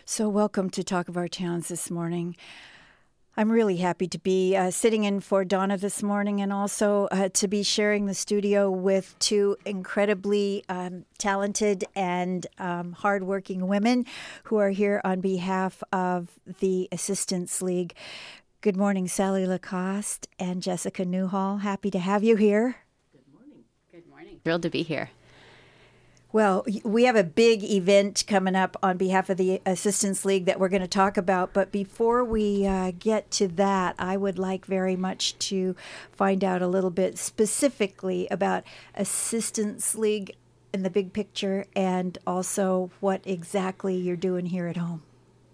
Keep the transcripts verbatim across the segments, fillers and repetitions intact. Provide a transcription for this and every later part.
So welcome to Talk of Our Towns this morning. I'm really happy to be uh, sitting in for Donna this morning and also uh, to be sharing the studio with two incredibly um, talented and um, hardworking women who are here on behalf of the Assistance League. Good morning, Sally Lacoste and Jessica Newhall. Happy to have you here. Good morning. Good morning. Thrilled to be here. Well, we have a big event coming up on behalf of the Assistance League that we're going to talk about. But before we uh, get to that, I would like very much to find out a little bit specifically about Assistance League in the big picture and also what exactly you're doing here at home.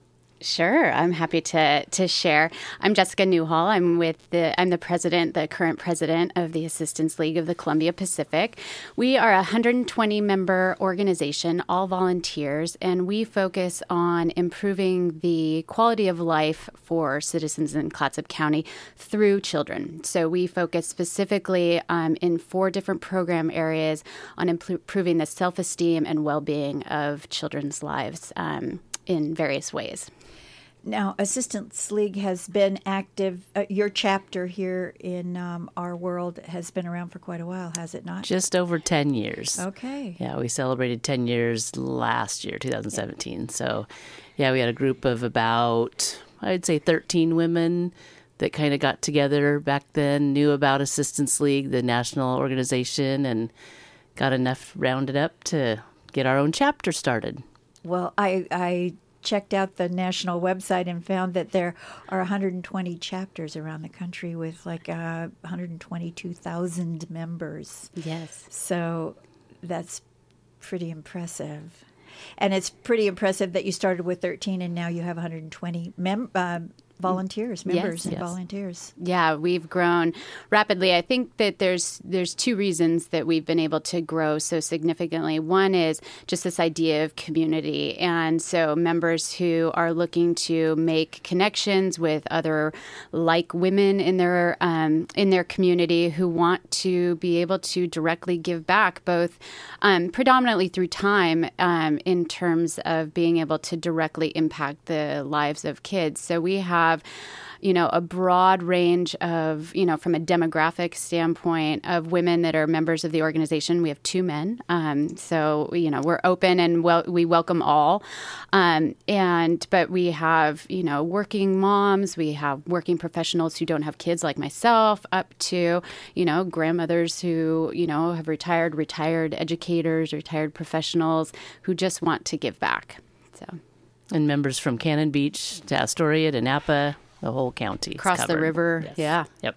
Sure, I'm happy to to share. I'm Jessica Newhall. I'm with the I'm the president, the current president of the Assistance League of the Columbia Pacific. We are a one hundred twenty member organization, all volunteers, and we focus on improving the quality of life for citizens in Clatsop County through children. So we focus specifically um, in four different program areas on improving the self-esteem and well-being of children's lives um, in various ways. Now, Assistance League has been active. Uh, your chapter here in um, our world has been around for quite a while, has it not? Just over ten years. Okay. Yeah, we celebrated ten years last year, twenty seventeen. Yeah. So, yeah, we had a group of about, I'd say, thirteen women that kind of got together back then, knew about Assistance League, the national organization, and got enough rounded up to get our own chapter started. Well, I... I checked out the national website and found that there are one hundred twenty chapters around the country with like uh, one hundred twenty-two thousand members. Yes. So that's pretty impressive. And it's pretty impressive that you started with thirteen and now you have one hundred twenty mem- uh, volunteers, members yes, and yes. volunteers. Yeah, we've grown rapidly. I think that there's there's two reasons that we've been able to grow so significantly. One is just this idea of community. And so members who are looking to make connections with other like women in their um, in their community who want to be able to directly give back, both um, predominantly through time um, in terms of being able to directly impact the lives of kids. So we have have, you know, a broad range of, you know, from a demographic standpoint of women that are members of the organization. We have two men. Um, so, you know, we're open and well, we welcome all. Um, and but we have, you know, working moms. We have working professionals who don't have kids like myself up to, you know, grandmothers who, you know, have retired, retired educators, retired professionals who just want to give back. So. And members from Cannon Beach to Astoria to Napa, the whole county. Across the river, yes. Yeah. Yep.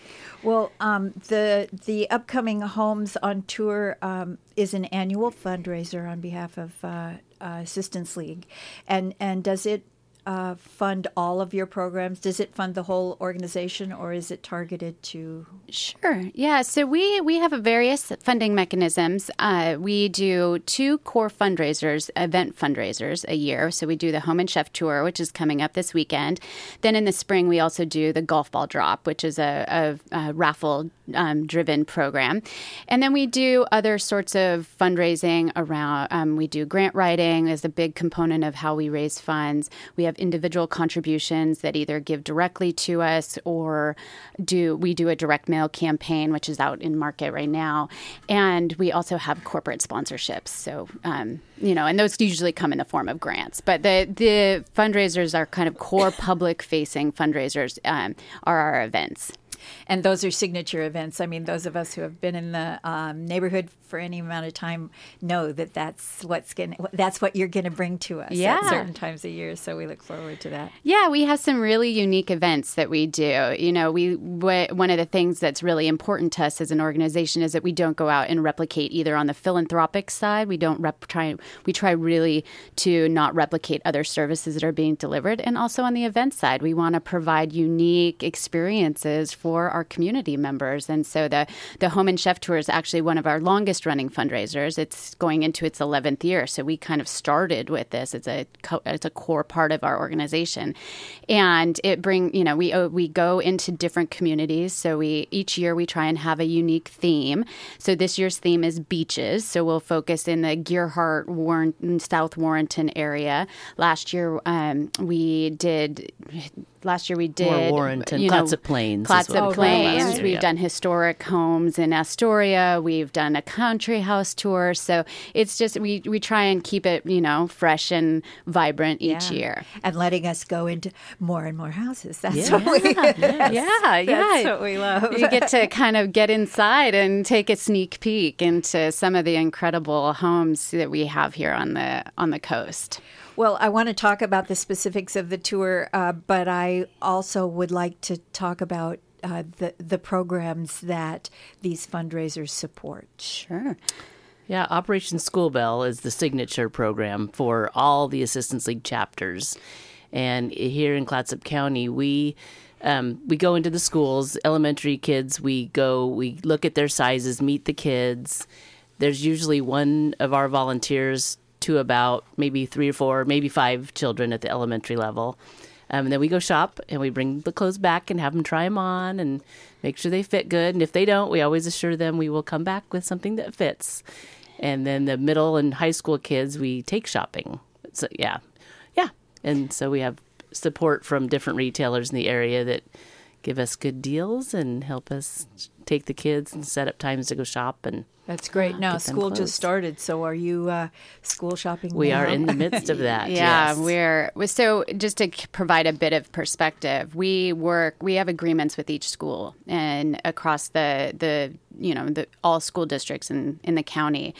Well, um, the the upcoming Homes on Tour um, is an annual fundraiser on behalf of uh, uh, Assistance League. And, and does it uh, fund all of your programs? Does it fund the whole organization, or is it targeted to? Sure. Yeah. So we, we have various funding mechanisms. Uh, we do two core fundraisers, event fundraisers a year. So we do the Home and Chef Tour, which is coming up this weekend. Then in the spring, we also do the Golf Ball Drop, which is a, a, a raffle um, driven program. And then we do other sorts of fundraising around, um, we do grant writing as a big component of how we raise funds. We have individual contributions that either give directly to us or do we do a direct mail campaign, which is out in market right now. And we also have corporate sponsorships. So, um, you know, and those usually come in the form of grants. But the, the fundraisers are kind of core public-facing fundraisers um, are our events. And those are signature events. I mean, those of us who have been in the um, neighborhood for any amount of time know that that's what's going that's what you're going to bring to us yeah. at certain times of year. So we look forward to that. Yeah, we have some really unique events that we do. You know, we w- one of the things that's really important to us as an organization is that we don't go out and replicate either on the philanthropic side. We don't rep- try. We try really to not replicate other services that are being delivered, and also on the event side, we want to provide unique experiences for for our community members. And so the, the Home and Chef Tour is actually one of our longest running fundraisers. It's going into its eleventh year. So we kind of started with this. It's a, co- it's a core part of our organization. And it bring, you know, we, uh, we go into different communities. So we, each year we try and have a unique theme. So this year's theme is beaches. So we'll focus in the Gearhart, Warren, South Warrenton area. Last year um, we did... Last year we did More Warrenton, you know, Clatsop Plains. Clatsop Plains. Right. We've Yeah. done historic homes in Astoria. We've done a country house tour. So it's just we we try and keep it, you know, fresh and vibrant each Yeah. year. And letting us go into more and more houses. That's Yeah. what we Yes. Yeah, yeah. That's what we love. You get to kind of get inside and take a sneak peek into some of the incredible homes that we have here on the on the coast. Well, I want to talk about the specifics of the tour, uh, but I also would like to talk about uh, the the programs that these fundraisers support. Sure. Yeah, Operation School Bell is the signature program for all the Assistance League chapters. And here in Clatsop County, we um, we go into the schools, elementary kids, we go, we look at their sizes, meet the kids. There's usually one of our volunteers to about maybe three or four, maybe five children at the elementary level. Um, and then we go shop and we bring the clothes back and have them try them on and make sure they fit good. And if they don't, we always assure them we will come back with something that fits. And then the middle and high school kids, we take shopping. So, yeah. Yeah. And so we have support from different retailers in the area that give us good deals and help us take the kids and set up times to go shop. And That's great. Now, get them school clothes. just started, so are you uh, school shopping we now? are in the midst of that. Yeah, yes. we're so just to c- provide a bit of perspective, we work. We have agreements with each school and across the the you know the all school districts in in the county,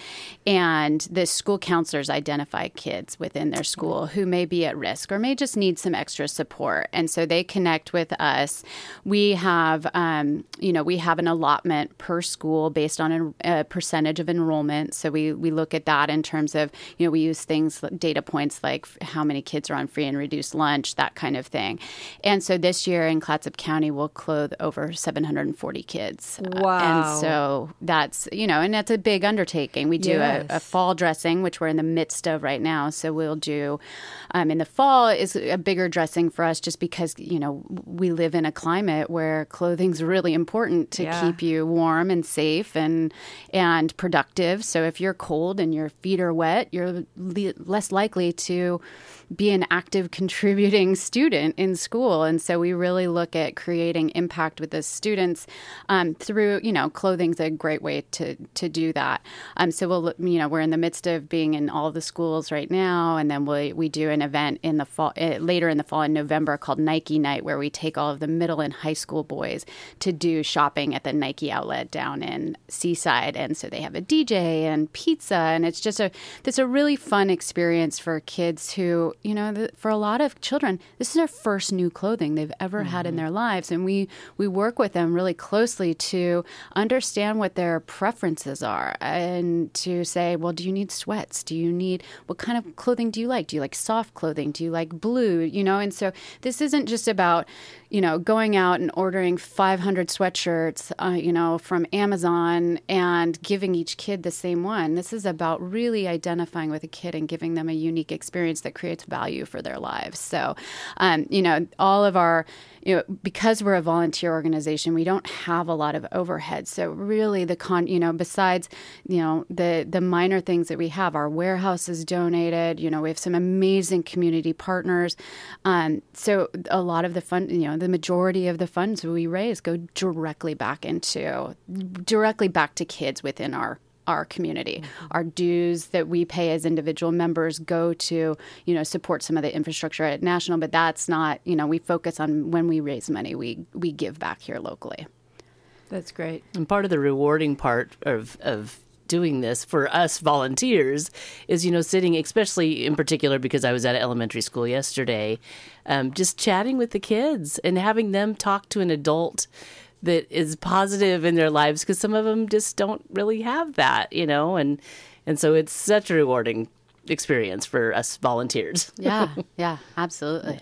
and the school counselors identify kids within their school who may be at risk or may just need some extra support, and so they connect with us. We have um, you know we have an allotment per school based on a, a percentage of enrollment. So we we look at that in terms of you know we use things data points like how many kids are on free and reduced lunch, that kind of thing. And so this year in Clatsop County, we'll clothe over seven hundred forty kids. Wow. Uh, and so that's, you know, and that's a big undertaking. We do Yes. a, a fall dressing, which we're in the midst of right now. So we'll do, um, in the fall is a bigger dressing for us just because, you know, we live in a climate where clothing's really important to Yeah. keep you warm and safe and and productive. So if you're cold and your feet are wet, you're le- less likely to be an active contributing student in school. And so we really look at creating impact with the students um, through, you know, clothing's a great way to to do that. Um, so we'll, you know, we're in the midst of being in all the schools right now. And then we, we do an event in the fall, uh, later in the fall in November called Nike Night, where we take all of the middle and high school boys to do shopping at the Nike outlet down in Seaside. And so they have a D J and pizza. And it's just a, it's a really fun experience for kids who, you know, the, for a lot of children, this is their first new clothing they've ever had in their lives. And we, we work with them really closely to understand what their preferences are and to say, well, do you need sweats? Do you need, what kind of clothing do you like? Do you like soft clothing? Do you like blue? You know, and so this isn't just about, you know, going out and ordering five hundred sweatshirts, uh, you know, from Amazon and giving each kid the same one. This is about really identifying with a kid and giving them a unique experience that creates value for their lives. So, um, you know, all of our, you know, because we're a volunteer organization, we don't have a lot of overhead. So really the con, you know, besides, you know, the, the minor things that we have, our warehouse is donated, you know, we have some amazing community partners. Um, so a lot of the fund, you know, the majority of the funds we raise go directly back into, directly back to kids within our our community. Mm-hmm. Our dues that we pay as individual members go to, you know, support some of the infrastructure at national, but that's not, you know, we focus on when we raise money, we we give back here locally. That's great. And part of the rewarding part of of doing this for us volunteers is, you know, sitting, especially in particular because I was at elementary school yesterday, um, just chatting with the kids and having them talk to an adult that is positive in their lives, because some of them just don't really have that, you know, and and so it's such a rewarding experience for us volunteers. Yeah, yeah, absolutely. Yeah.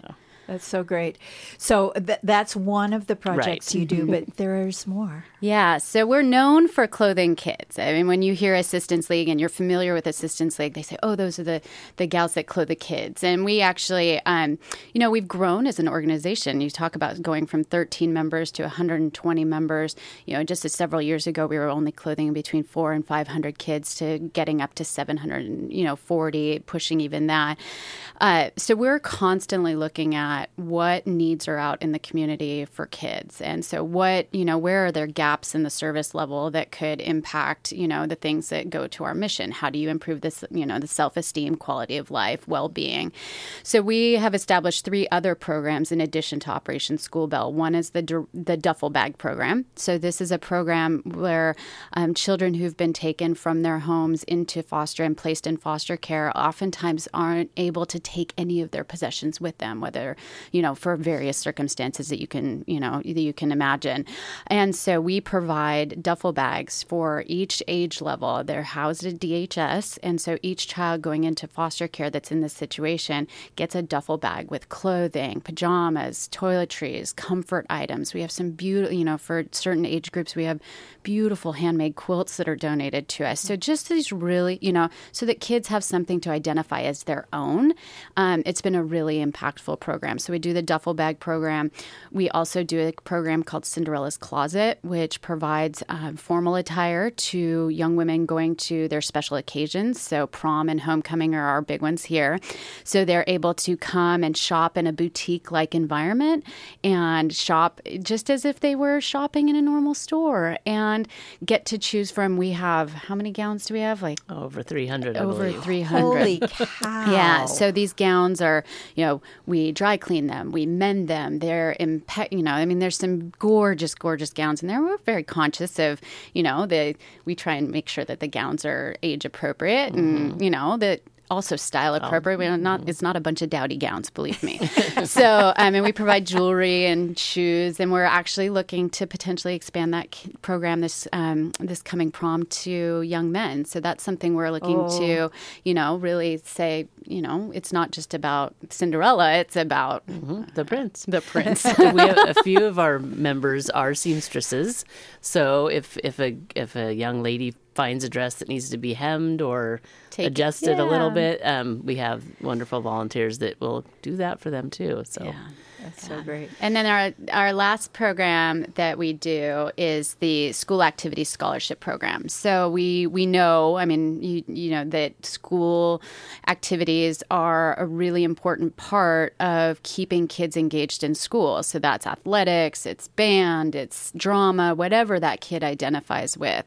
That's so great. So th- that's one of the projects Right. you do, but there's more. Yeah, so we're known for clothing kids. I mean, when you hear Assistance League and you're familiar with Assistance League, they say, oh, those are the, the gals that clothe the kids. And we actually, um, you know, we've grown as an organization. You talk about going from thirteen members to one hundred twenty members. You know, just several years ago, we were only clothing between four and five hundred kids to getting up to seven hundred, you know, forty, pushing even that. Uh, so we're constantly looking at what needs are out in the community for kids. And so what, you know, where are there gaps in the service level that could impact, you know, the things that go to our mission? How do you improve this, you know, the self-esteem, quality of life, well-being? So we have established three other programs in addition to Operation School Bell. One is the the Duffel Bag Program. So this is a program where um, children who've been taken from their homes into foster and placed in foster care oftentimes aren't able to take any of their possessions with them, whether, you know, for various circumstances that you can, you know, that you can imagine. And so we provide duffel bags for each age level. They're housed at D H S. And so each child going into foster care that's in this situation gets a duffel bag with clothing, pajamas, toiletries, comfort items. We have some beautiful, you know, for certain age groups, we have beautiful handmade quilts that are donated to us. So just these really, you know, so that kids have something to identify as their own. Um, it's been a really impactful program. So we do the duffel bag program. We also do a program called Cinderella's Closet, which provides um, formal attire to young women going to their special occasions. So prom and homecoming are our big ones here. So they're able to come and shop in a boutique-like environment and shop just as if they were shopping in a normal store and get to choose from. We have, how many gowns do we have? Like Over three hundred, I over believe. three hundred. Holy cow. Yeah, so these gowns are, you know, we dry clean them, we mend them. They're, impe- you know, I mean, there's some gorgeous, gorgeous gowns in there. We're very conscious of, you know, the we try and make sure that the gowns are age appropriate and, mm-hmm. you know, that also style appropriate. We're not, it's not a bunch of dowdy gowns, believe me. So, I mean, we provide jewelry and shoes, and we're actually looking to potentially expand that program this um, this coming prom to young men. So that's something we're looking oh. to, you know, really say, you know, it's not just about Cinderella, it's about mm-hmm. the prince. The prince. We have a few of our members are seamstresses. So if if a if a young lady finds a dress that needs to be hemmed or Take, adjusted yeah. a little bit, um, we have wonderful volunteers that will do that for them too. So. Yeah. That's so great. And then our our last program that we do is the School Activity Scholarship Program. So we we know, I mean, you you know that school activities are a really important part of keeping kids engaged in school. So that's athletics, it's band, it's drama, whatever that kid identifies with.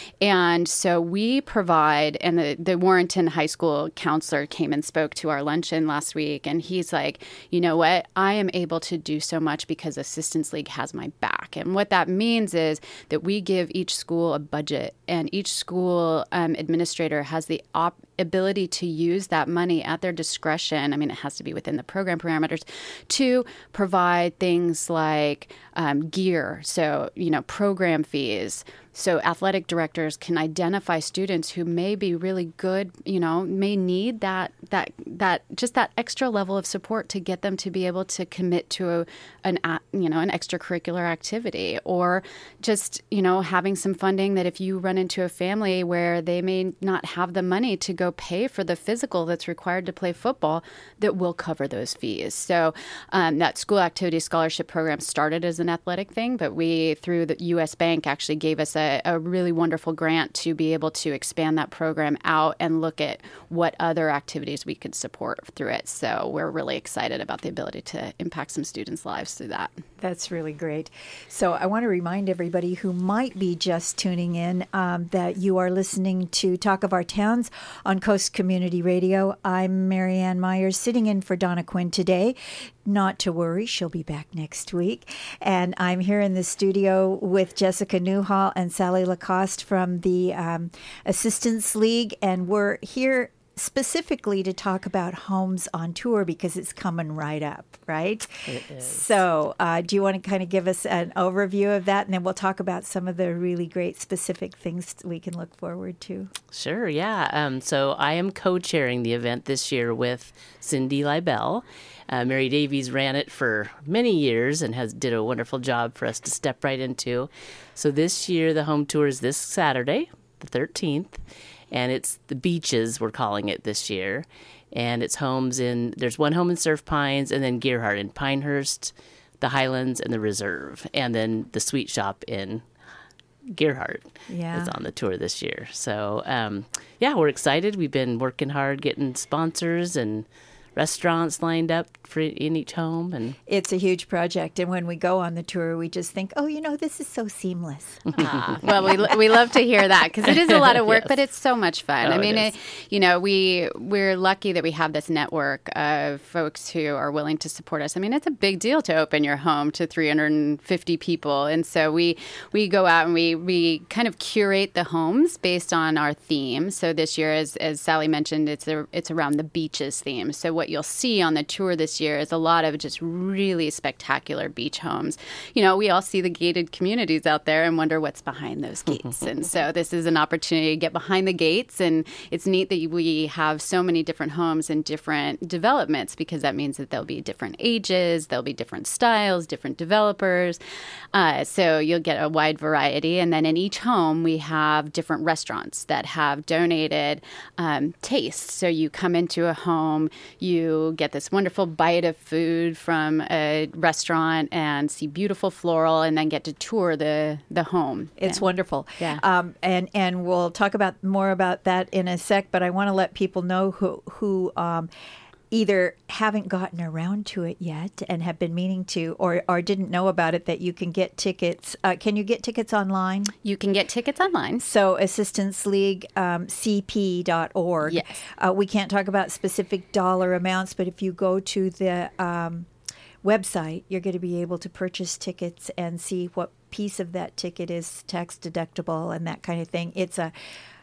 And so we provide, and the, the Warrenton High School counselor came and spoke to our luncheon last week, and he's like, you know what, I am able to do so much because Assistance League has my back. And what that means is that we give each school a budget, and each school um, administrator has the op- ability to use that money at their discretion. I mean, it has to be within the program parameters to provide things like um, gear. So, you know, program fees. So athletic directors can identify students who may be really good, you know, may need that that that just that extra level of support to get them to be able to commit to a, an you know an extracurricular activity, or just, you know, having some funding that if you run into a family where they may not have the money to go pay for the physical that's required to play football, that will cover those fees. So um, that School Activity Scholarship Program started as an athletic thing, but we, through the U S Bank, actually gave us a A, a really wonderful grant to be able to expand that program out and look at what other activities we could support through it. So we're really excited about the ability to impact some students' lives through that. That's really great. So I want to remind everybody who might be just tuning in um, that you are listening to Talk of Our Towns on Coast Community Radio. I'm Marianne Myers, sitting in for Donna Quinn today. Not to worry, she'll be back next week. And I'm here in the studio with Jessica Newhall and Sally Lacoste from the um, Assistance League, and we're here specifically to talk about Homes on Tour because it's coming right up, right? It is. So uh, do you want to kind of give us an overview of that? And then we'll talk about some of the really great specific things we can look forward to. Sure, yeah. Um, so I am co-chairing the event this year with Cindy Leibel. Uh, Mary Davies ran it for many years and has did a wonderful job for us to step right into. So this year, the home tour is this Saturday, the thirteenth, and it's the beaches, we're calling it this year. And it's homes in, there's one home in Surf Pines, and then Gerhardt in Pinehurst, the Highlands, and the Reserve. And then the Sweet Shop in Gerhardt Yeah. is on the tour this year. So, um, yeah, we're excited. We've been working hard getting sponsors and restaurants lined up for in each home, and It's a huge project. And when we go on the tour, we just think, oh, you know, this is so seamless. Ah, well, we we love to hear that because it is a lot of work, Yes. but it's so much fun. Oh, I mean, it it, you know, we we're lucky that we have this network of folks who are willing to support us. I mean, it's a big deal to open your home to three hundred fifty people, and so we we go out and we we kind of curate the homes based on our theme. So this year, as as Sally mentioned, it's a, it's around the beaches theme. So what you'll see on the tour this year is a lot of just really spectacular beach homes. You know, we all see the gated communities out there and wonder what's behind those gates. And so this is an opportunity to get behind the gates. And it's neat that we have so many different homes and different developments because that means that there'll be different ages, there'll be different styles, different developers. Uh, so you'll get a wide variety. And then in each home, we have different restaurants that have donated um, tastes. So you come into a home, you get this wonderful bite of food from a restaurant and see beautiful floral and then get to tour the, the home. It's And- wonderful. Yeah. Um, and, and we'll talk about more about that in a sec, but I want to let people know who, who um, either haven't gotten around to it yet and have been meaning to, or, or didn't know about it, that you can get tickets. Uh, can you get tickets online? You can get tickets online. So Assistance League, um, C P dot org. Yes. Uh, we can't talk about specific dollar amounts, but if you go to the um, website, you're going to be able to purchase tickets and see what piece of that ticket is tax deductible and that kind of thing. It's a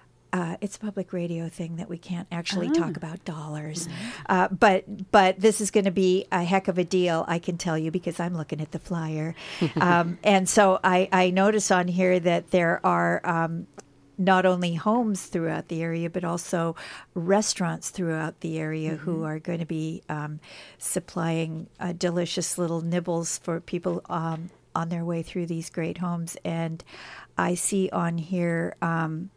Uh, it's a public radio thing that we can't actually talk about dollars. Uh, but but this is going to be a heck of a deal, I can tell you, because I'm looking at the flyer. um, and so I, I notice on here that there are um, not only homes throughout the area, but also restaurants throughout the area who are going to be um, supplying uh, delicious little nibbles for people um, on their way through these great homes. And I see on here... Um,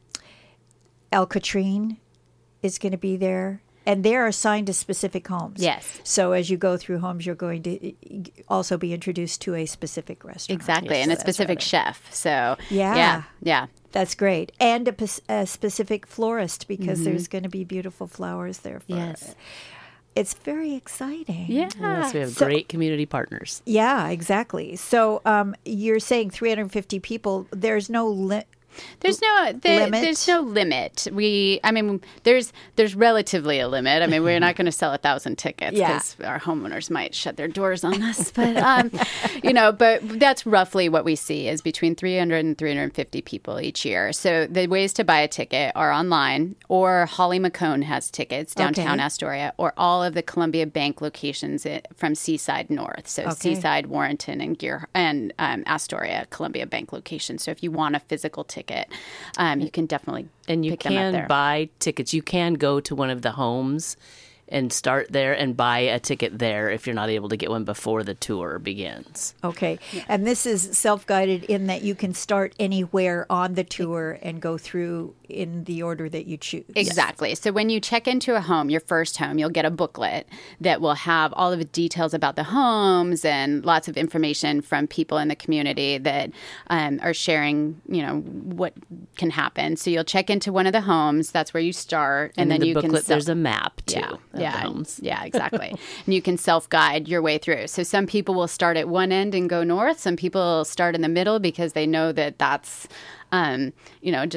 El Catrine is going to be there, and they're assigned to specific homes. Yes. So as you go through homes, you're going to also be introduced to a specific restaurant. Exactly. Yes, and a that's specific right. chef. So, Yeah. yeah. Yeah. That's great. And a, pes- a specific florist, because there's going to be beautiful flowers there for Yes. It's very exciting. Yeah. yes, we have So- great community partners. Yeah, exactly. So um, you're saying three hundred fifty people. There's no limit. There's no the, Limit? there's no limit. We I mean there's there's relatively a limit. I mean we're not going to sell a thousand tickets Yeah. because our homeowners might shut their doors on us. But um, you know, but that's roughly what we see is between three hundred and three hundred fifty people each year. So the ways to buy a ticket are online, or Holly McCone has tickets downtown Okay. Astoria, or all of the Columbia Bank locations i- from Seaside North. So Okay. Seaside, Warrenton, and Gear and um, Astoria Columbia Bank locations. So if you want a physical ticket. Um, you can definitely And you pick them up can there. buy tickets. You can go to one of the homes and start there and buy a ticket there if you're not able to get one before the tour begins. Okay. And this is self-guided in that you can start anywhere on the tour and go through in the order that you choose. Exactly. So when you check into a home, your first home, you'll get a booklet that will have all of the details about the homes and lots of information from people in the community that um, are sharing, you know, what can happen. So you'll check into one of the homes. That's where you start, and, And, then in the you booklet, can. Sell- there's a map too. Yeah, of yeah, the homes. yeah, exactly. And you can self-guide your way through. So some people will start at one end and go north. Some people start in the middle because they know that that's, um, you know, just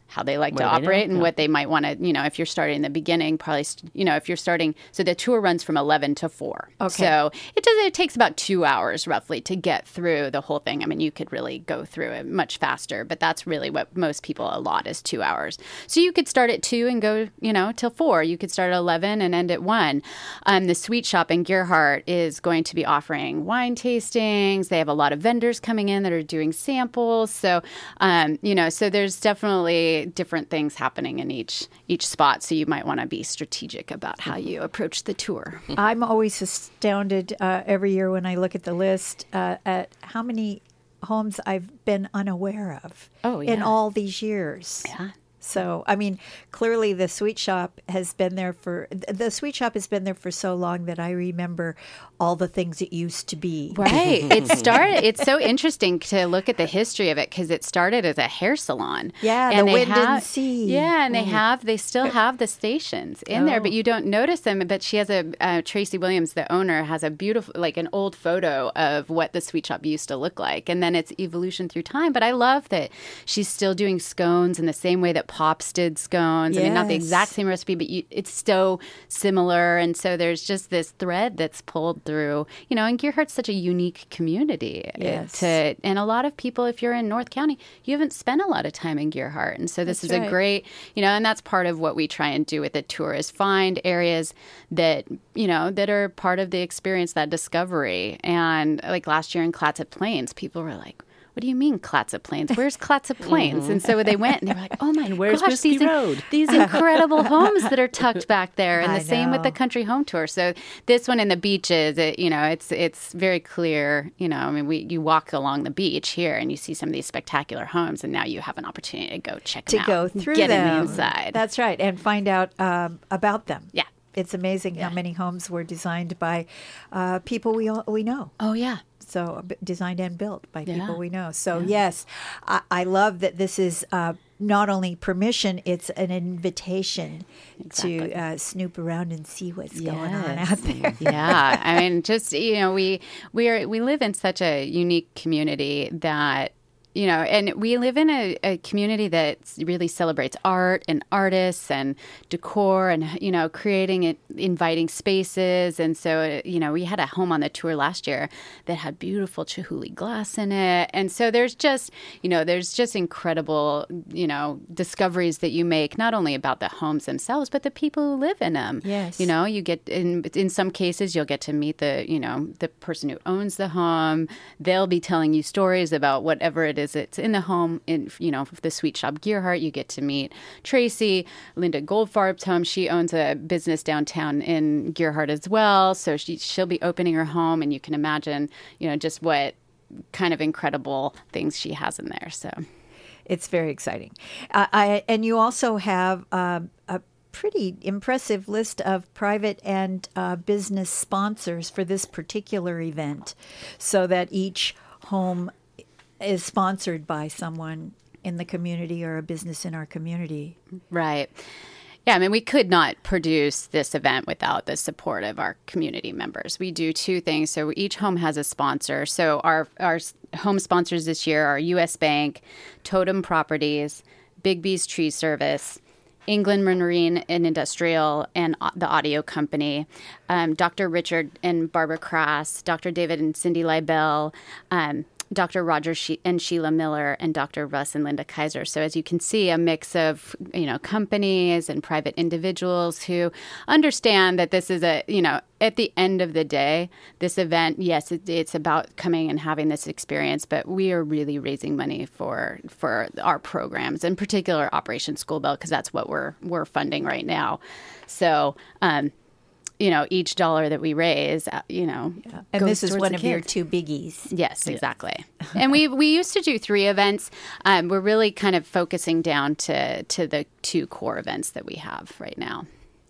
how they like What to do they know? operate and Yeah. what they might want to, you know, if you're starting in the beginning, probably, st- you know, if you're starting, so the tour runs from eleven to four. Okay. So it does, it takes about two hours roughly to get through the whole thing. I mean, you could really go through it much faster, but that's really what most people allot is two hours. So you could start at two and go, you know, till four. You could start at eleven and end at one. Um, the Sweet Shop in Gearhart is going to be offering wine tastings. They have a lot of vendors coming in that are doing samples. So, um, you know, so there's definitely different things happening in each each spot. So you might want to be strategic about how you approach the tour. I'm always astounded uh, every year when I look at the list uh, at how many homes I've been unaware of Oh, in yeah. all these years. Yeah. So, I mean, clearly the Sweet Shop has been there for, the Sweet Shop has been there for so long that I remember all the things it used to be. Right. It started, it's so interesting to look at the history of it because it started as a hair salon. Yeah, and the they Wind and have, Sea. Yeah, and they have, they still have the stations in there, but Oh. you don't notice them. But she has a, uh, Tracy Williams, the owner, has a beautiful, like an old photo of what the Sweet Shop used to look like. And then it's evolution through time. But I love that she's still doing scones in the same way that Pops did scones. I mean, not the Yes. exact same recipe, but you, it's so similar. And so there's just this thread that's pulled through, you know, and Gearhart's such a unique community. Yes. To, and a lot of people, if you're in North County, you haven't spent a lot of time in Gearhart. And so this That's is right. a great, you know, and that's part of what we try and do with the tour is find areas that, you know, that are part of the experience, that discovery. And like last year in Clatsop Plains, people were like, what do you mean Clatsop Plains? Where's Clatsop Plains? And so they went and they were like, oh my Where's gosh, Whiskey these, in- Road? these incredible homes that are tucked back there. And I the same with know. the country home tour. So this one in the beaches, it, you know, it's it's very clear, you know, I mean, we you walk along the beach here and you see some of these spectacular homes and now you have an opportunity to go check To them out. go through Get them. in the inside. That's right. And find out um, about them. Yeah. It's amazing how many homes were designed by uh, people we all, we know. Oh, yeah. So uh, b- designed and built by Yeah. people we know. So yes, I, I love that this is uh, not only permission; it's an invitation Exactly. to uh, snoop around and see what's going on out Yes. there. Yeah, I mean, just you know, we we are we live in such a unique community that. You know, and we live in a, a community that really celebrates art and artists and decor and, you know, creating it, inviting spaces. And so, you know, we had a home on the tour last year that had beautiful Chihuly glass in it. And so there's just, you know, there's just incredible, you know, discoveries that you make, not only about the homes themselves, but the people who live in them. Yes. You know, you get, in, in some cases, you'll get to meet the, you know, the person who owns the home. They'll be telling you stories about whatever it is it's in the home. In, you know, the Sweet Shop Gearhart, you get to meet Tracy, Linda Goldfarb's home. She owns a business downtown in Gearhart as well. So she, she'll be opening her home, and you can imagine, you know, just what kind of incredible things she has in there. So It's very exciting. Uh, I, and you also have um, a pretty impressive list of private and uh, business sponsors for this particular event, so that each home is sponsored by someone in the community or a business in our community. Right. Yeah, I mean, we could not produce this event without the support of our community members. We do two things. So each home has a sponsor. So our our home sponsors this year are U S Bank, Totem Properties, Big B's Tree Service, England Marine and Industrial, and the Audio Company, um, Doctor Richard and Barbara Crass, Doctor David and Cindy Leibel, um, Doctor Roger she- and Sheila Miller, and Doctor Russ and Linda Kaiser. So as you can see, a mix of, you know, companies and private individuals who understand that this is a, you know, at the end of the day, this event, yes, it, it's about coming and having this experience, but we are really raising money for for our programs, in particular Operation School Bell, because that's what we're we're funding right now. So, um, you know, each dollar that we raise, uh, you know, And goes this is towards one the of your kids. two biggies. Yes, exactly. And we we used to do three events. Um, we're really kind of focusing down to to the two core events that we have right now.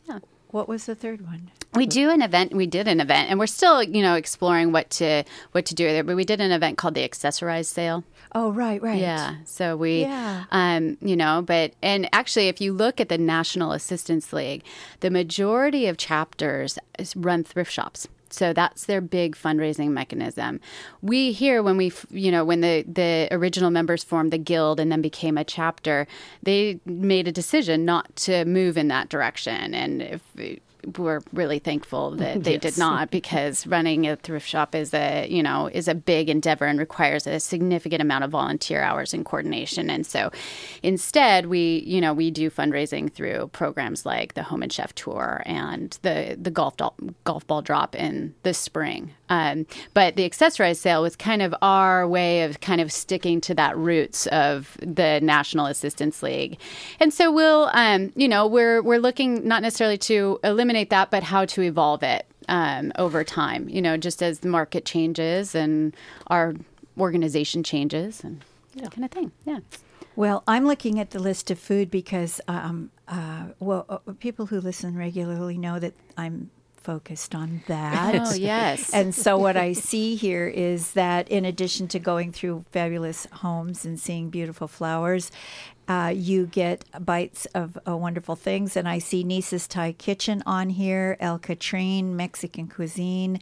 What was the third one? We do an event. We did an event, and we're still, you know, exploring what to what to do there. But we did an event called the Accessorized Sale. Oh, right, right. Yeah. So we, Yeah. um, you know, but, and actually, if you look at the National Assistance League, the majority of chapters is- run thrift shops. So that's their big fundraising mechanism. We here, when we, you know, when the, the original members formed the guild and then became a chapter, they made a decision not to move in that direction. And if we're really thankful that they yes. did not, because running a thrift shop is a, you know, is a big endeavor and requires a significant amount of volunteer hours and coordination. And so instead, we, you know, we do fundraising through programs like the Home and Chef Tour and the, the golf, do- golf ball drop in the spring. Um, but the accessorized sale was kind of our way of kind of sticking to that roots of the National Assistance League. And so we'll, um, you know, we're we're looking not necessarily to eliminate that, but how to evolve it um, over time, you know, just as the market changes and our organization changes and yeah. that kind of thing. Yeah. Well, I'm looking at the list of food because, um, uh, well, uh, people who listen regularly know that I'm focused on that. Oh, yes. And so what I see here is that in addition to going through fabulous homes and seeing beautiful flowers, uh, you get bites of uh, wonderful things. And I see Nisa's Thai Kitchen on here, El Catrine, Mexican cuisine,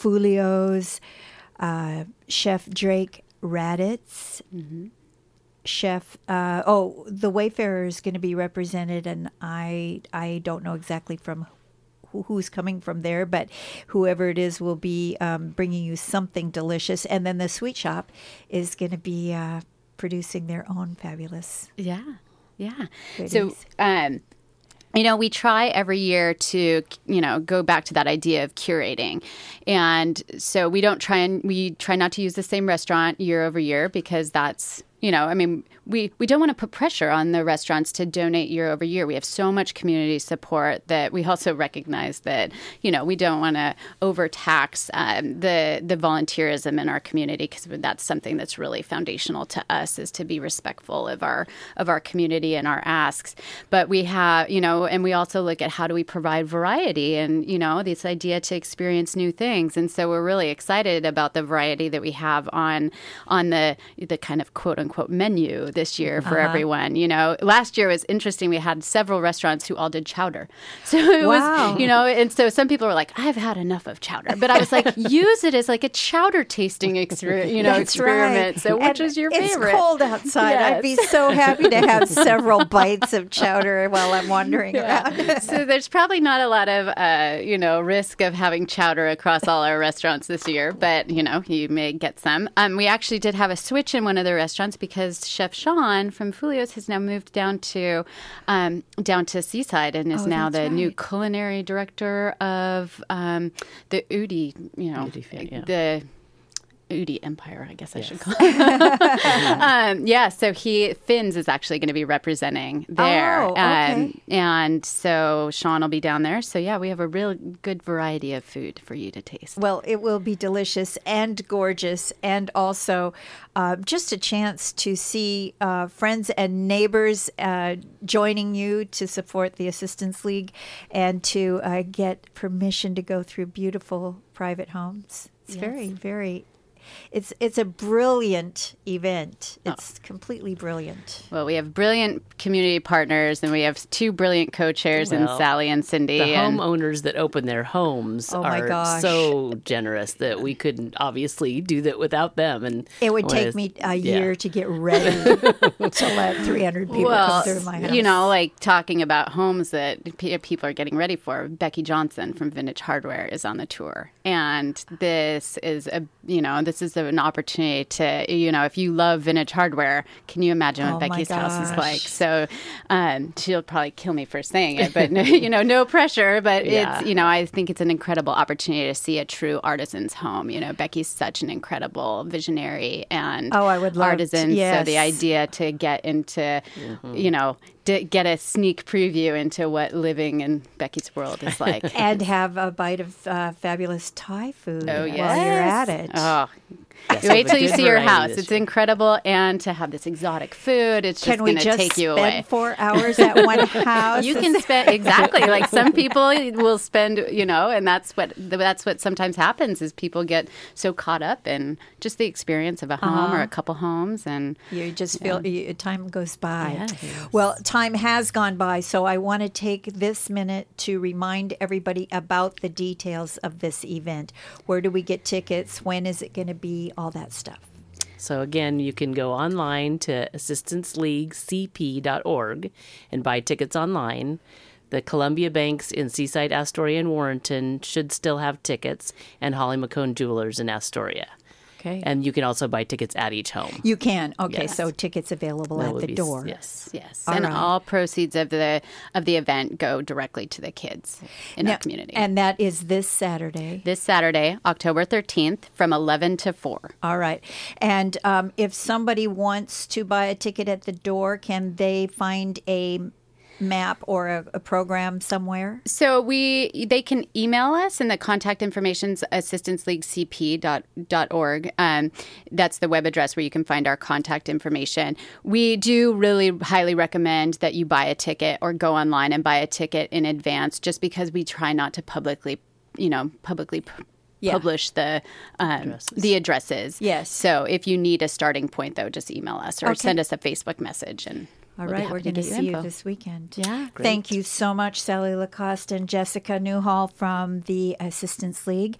Fulio's, uh, Chef Drake Raditz, mm-hmm. Chef, uh, oh, the Wayfarer is going to be represented, and I I don't know exactly from who, who's coming from there, but whoever it is will be um, bringing you something delicious. And then the Sweet Shop is going to be uh, producing their own fabulous yeah, yeah. goodies. So, um, you know, we try every year to, you know, go back to that idea of curating. And so we don't try and we try not to use the same restaurant year over year, because that's, you know, I mean, we, we don't want to put pressure on the restaurants to donate year over year. We have so much community support that we also recognize that, you know, we don't want to overtax um, the the volunteerism in our community, because that's something that's really foundational to us, is to be respectful of our of our community and our asks. But we have, you know, and we also look at how do we provide variety and, you know, this idea to experience new things. And so we're really excited about the variety that we have on on the the kind of quote unquote menu this year for uh-huh. everyone. You know, last year was interesting. We had several restaurants who all did chowder. So it wow. was, you know, and so some people were like, I've had enough of chowder. But I was like, use it as like a chowder tasting exper- you know, That's experiment. Right. So which and was your it's favorite? It's cold outside. Yes. I'd be so happy to have several bites of chowder while I'm wandering yeah. around. So there's probably not a lot of, uh, you know, risk of having chowder across all our restaurants this year. But, you know, you may get some. Um, we actually did have a switch in one of the restaurants, because Chef Sean from Fulio's has now moved down to um, down to Seaside and is oh, now the right. new culinary director of um, the Udi, you know, Udi, yeah. the Udi Empire, I guess I yes. should call it. um, yeah, so he, Finn's is actually going to be representing there. Oh, okay. Um, and so Sean will be down there. So yeah, we have a real good variety of food for you to taste. Well, it will be delicious and gorgeous, and also uh, just a chance to see uh, friends and neighbors uh, joining you to support the Assistance League, and to uh, get permission to go through beautiful private homes. It's Yes. very, very... It's it's a brilliant event. It's oh. completely brilliant. Well, we have brilliant community partners, and we have two brilliant co-chairs well, in Sally and Cindy. The and homeowners that open their homes oh my are gosh. so generous that we couldn't obviously do that without them. And it would take me a year yeah. to get ready to let three hundred people well, come through my house. You know, like talking about homes that people are getting ready for. Becky Johnson from Vintage Hardware is on the tour, and this is a you know this is an opportunity to, you know, if you love vintage hardware, can you imagine what oh Becky's house is like? gosh. So um, she'll probably kill me for saying it, but no, you know, no pressure. But yeah. it's, you know, I think it's an incredible opportunity to see a true artisan's home. You know, Becky's such an incredible visionary and oh, I would love artisan. To, yes. So the idea to get into, mm-hmm. you know, to get a sneak preview into what living in Becky's world is like. And have a bite of uh, fabulous Thai food oh, while yes. you're at it. Oh, Yes, You we wait have a till you good see your variety house. this It's year. incredible. And to have this exotic food, it's just Can we going to just take you spend away. four hours at one house? You can spend exactly like some people will spend, you know, and that's what that's what sometimes happens is people get so caught up in just the experience of a home Uh-huh. or a couple homes, and You just feel you, time goes by. Yes. Well, time has gone by, so I want to take this minute to remind everybody about the details of this event. Where do we get tickets? When is it going to be? All that stuff. So again, you can go online to assistance league c p dot org and buy tickets online. The Columbia Banks in Seaside, Astoria, and Warrenton should still have tickets, and Holly McCone Jewelers in Astoria. Okay. And you can also buy tickets at each home. You can. Okay, Yes. so tickets available That at would the be- door. Yes. yes, All and right. all proceeds of the of the event go directly to the kids in Now- our community. And that is this Saturday. this Saturday, October thirteenth, from eleven to four. All right. And um, if somebody wants to buy a ticket at the door, can they find a map or a, a program somewhere? So we they can email us, and the contact information's assistance league c p dot org. Um, that's the web address where you can find our contact information. We do really highly recommend that you buy a ticket or go online and buy a ticket in advance, just because we try not to publicly, you know, publicly p- Yeah. publish the um, Addresses. the addresses. Yes. So if you need a starting point, though, just email us or Okay. send us a Facebook message, and All we'll be right, happy we're to going to get you see you info. this weekend. Yeah. Thank you so much, Sally Lacoste and Jessica Newhall from the Assistance League.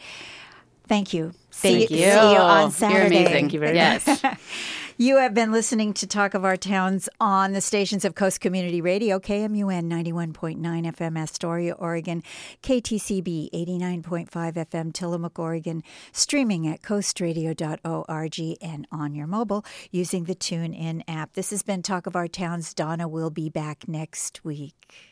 Thank you. Thank see, you. See you on You're Saturday. amazing. Thank you very yes. much. You have been listening to Talk of Our Towns on the stations of Coast Community Radio, K M U N ninety-one point nine F M Astoria, Oregon, K T C B eighty-nine point five F M Tillamook, Oregon, streaming at coast radio dot org and on your mobile using the TuneIn app. This has been Talk of Our Towns. Donna will be back next week.